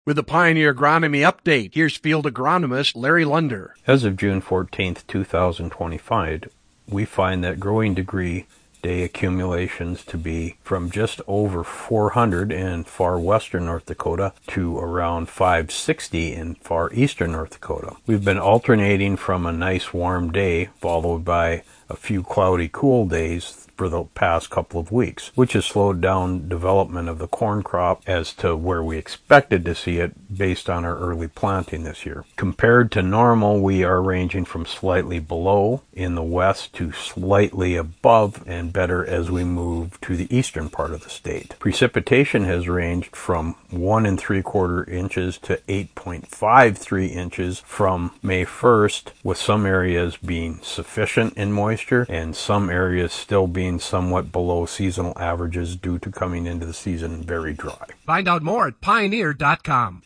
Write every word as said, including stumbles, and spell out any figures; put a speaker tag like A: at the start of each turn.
A: With the Pioneer Agronomy Update, here's field agronomist Larry Lunder.
B: As of June fourteenth, two thousand twenty-five, we find that growing degree day accumulations to be from just over four hundred in far western North Dakota to around five sixty in far eastern North Dakota. We've been alternating from a nice warm day followed by a few cloudy cool days for the past couple of weeks, which has slowed down development of the corn crop as to where we expected to see it based on our early planting this year. Compared to normal, we are ranging from slightly below in the west to slightly above and better as we move to the eastern part of the state. Precipitation has ranged from one and three quarter inches to eight point five three inches from May first, with some areas being sufficient in moisture and some areas still being somewhat below seasonal averages due to coming into the season very dry.
A: Find out more at Pioneer dot com.